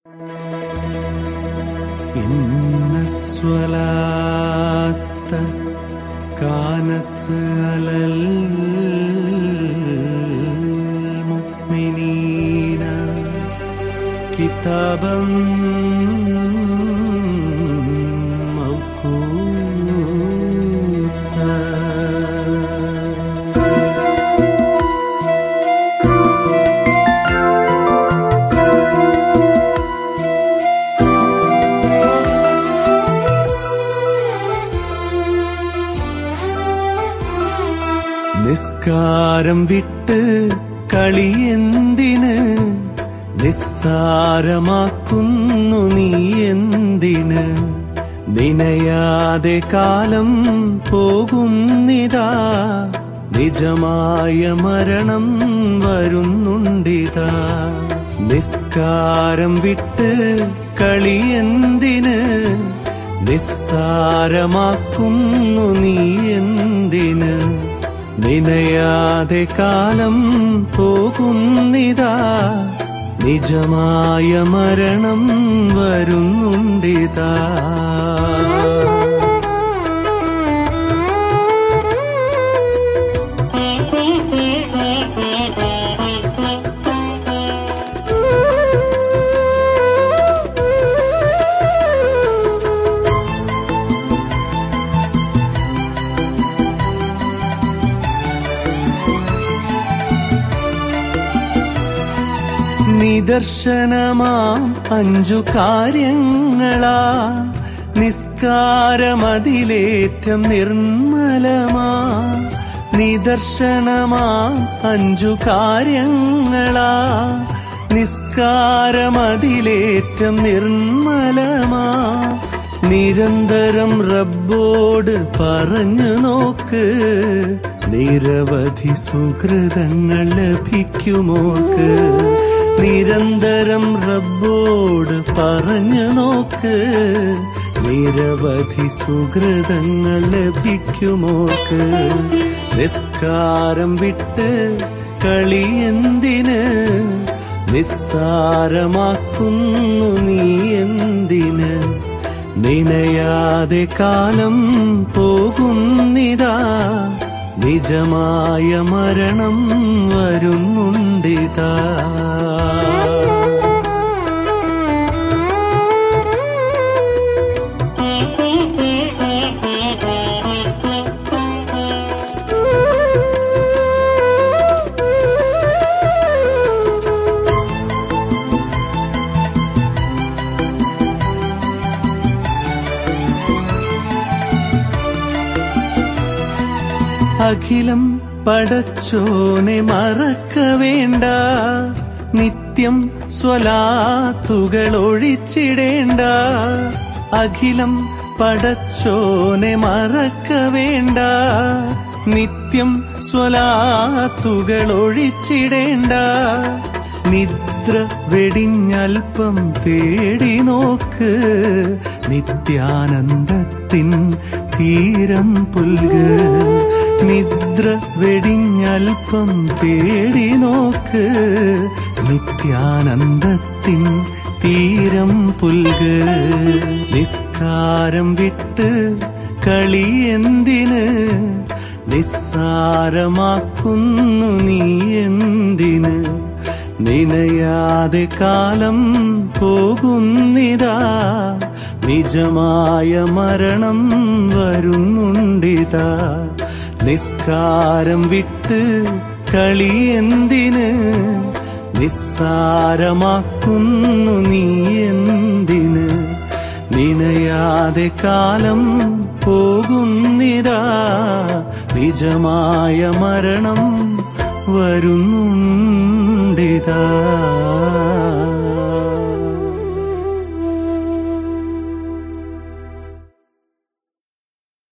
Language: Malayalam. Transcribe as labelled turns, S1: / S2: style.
S1: الصلاة كانت على المؤمنين كتابا موقوتا. നിസ്കാരം വിട്ട് കളിയെന്തിന്, നിസ്സാരമാക്കുന്നു നീ എന്തിന്? നിനയാതെ കാലം പോകുന്നിതാ, നിജമായ മരണം വരുന്നുണ്ടിതാ. നിസ്കാരം വിട്ട് കളിയെന്തിന്, നിസ്സാരമാക്കുന്നു നീ എന്തിന്? നിനയാതെ കാലം പോകുന്നിതാ, നിജമായ മരണം വരുന്നുണ്ടിതാ. നിദർശനമാം 5 കാര്യങ്ങളാ, നിസ്കാരമതിലേറ്റം നിർമ്മലമാ. നിദർശനമാം 5 കാര്യങ്ങളാ, നിസ്കാരമതിലേറ്റം നിർമ്മലമാ. നിരന്തരം റബ്ബോട് പറഞ്ഞു നോക്ക്, നിരവധി സുകൃതങ്ങൾ ലഭിക്കുമോക്ക്. നിരന്തരം റബ്ബോട് പറഞ്ഞു നോക്ക്, നിരവധി സുകൃതങ്ങൾ ലഭിക്കുമോക്ക്. നിസ്കാരം വിട്ട് കളിയെന്തിന്, നിസ്സാരമാക്കുന്നു നീ എന്തിന്? നിനയാതെ കാലം പോകുന്നിതാ, നിജമായ മരണം വരുന്നുണ്ടിതാ. അഖിലം പടച്ചോനെ മറക്ക വേണ്ട, നിത്യം സ്വലാത്തുകൾ ഒഴിച്ചിടേണ്ട. അഖിലം പടച്ചോനെ മറക്ക വേണ്ട, നിത്യം സ്വലാത്തുകൾ ഒഴിച്ചിടേണ്ട. നിദ്ര വെടിഞ്ഞൽപ്പം തേടി നോക്ക്, നിത്യാനന്ദത്തിൻ തീരം പുൽക്. നിദ്ര വെടിഞ്ഞൽപ്പം തേടി നോക്ക്, നിത്യാനന്ദത്തിൻ തീരം പുൽക്. നിസ്കാരം വിട്ട് കളിയെന്തിന്, നിസ്സാരമാക്കുന്നു നീ എന്തിന്? നിനയാതെ കാലം പോകുന്നിതാ, നിജമായ മരണം വരുന്നുണ്ടിതാ. നിസ്കാരം വിട്ട് കളിയെന്തിന്, നിസ്സാരമാക്കുന്നു നീ എന്തിന്? നിനയാതെ കാലം പോകുന്നിതാ, നിജമായ മരണം വരുന്നുണ്ടിതാ.